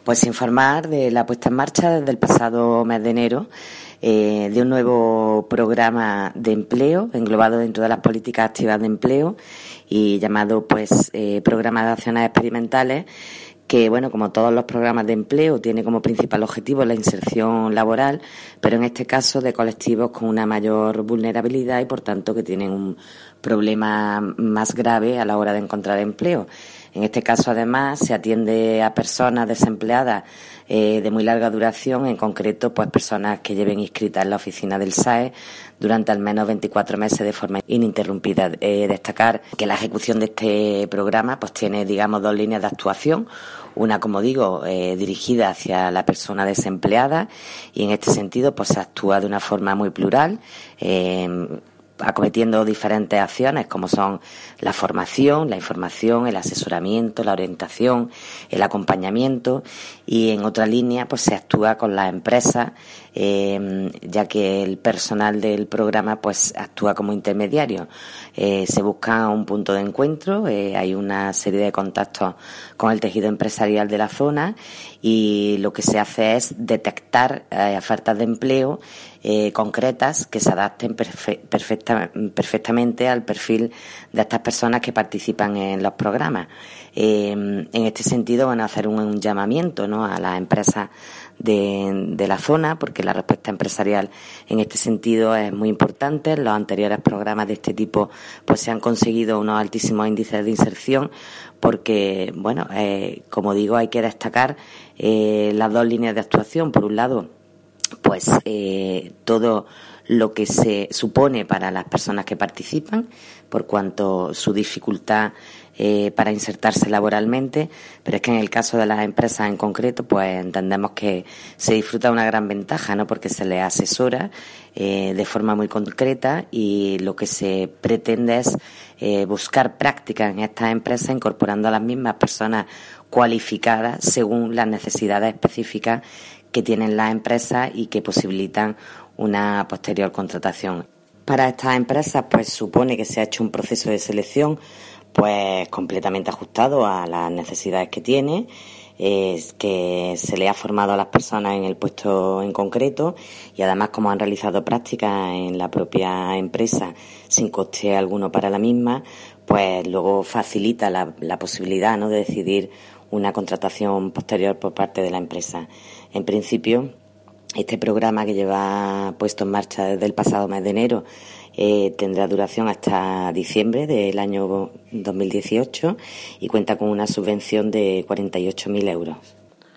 Pues informar de la puesta en marcha desde el pasado mes de enero de un nuevo programa de empleo englobado dentro de las políticas activas de empleo y llamado Programa de Acciones Experimentales, que, bueno, como todos los programas de empleo, tiene como principal objetivo la inserción laboral, pero en este caso de colectivos con una mayor vulnerabilidad y, por tanto, que tienen un problema más grave a la hora de encontrar empleo. En este caso, además, se atiende a personas desempleadas de muy larga duración, en concreto, pues personas que lleven inscritas en la oficina del SAE durante al menos 24 meses de forma ininterrumpida. Destacar que la ejecución de este programa pues tiene, digamos, dos líneas de actuación. Una, como digo, dirigida hacia la persona desempleada, y en este sentido pues se actúa de una forma muy plural, acometiendo diferentes acciones como son la formación, la información, el asesoramiento, la orientación, el acompañamiento, y en otra línea pues se actúa con las empresas, ya que el personal del programa pues actúa como intermediario. Se busca un punto de encuentro, hay una serie de contactos con el tejido empresarial de la zona, y lo que se hace es detectar ofertas de empleo concretas que se adapten perfectamente al perfil de estas personas que participan en los programas. En este sentido, van a hacer un llamamiento, ¿no?, a las empresas de la zona, porque la respuesta empresarial en este sentido es muy importante. En los anteriores programas de este tipo pues se han conseguido unos altísimos índices de inserción, porque, bueno, como digo, hay que destacar las dos líneas de actuación. Por un lado, pues todo lo que se supone para las personas que participan, por cuanto su dificultad para insertarse laboralmente, pero es que en el caso de las empresas en concreto, pues entendemos que se disfruta una gran ventaja, ¿no?, porque se les asesora de forma muy concreta, y lo que se pretende es buscar prácticas en estas empresas, incorporando a las mismas personas cualificadas según las necesidades específicas que tienen las empresas y que posibilitan una posterior contratación. Para estas empresas pues supone que se ha hecho un proceso de selección pues completamente ajustado a las necesidades que tiene, que se le ha formado a las personas en el puesto en concreto, y además, como han realizado prácticas en la propia empresa sin coste alguno para la misma, pues luego facilita la posibilidad, ¿no?, de decidir una contratación posterior por parte de la empresa. En principio, este programa, que lleva puesto en marcha desde el pasado mes de enero, tendrá duración hasta diciembre del año 2018 y cuenta con una subvención de 48.000 euros.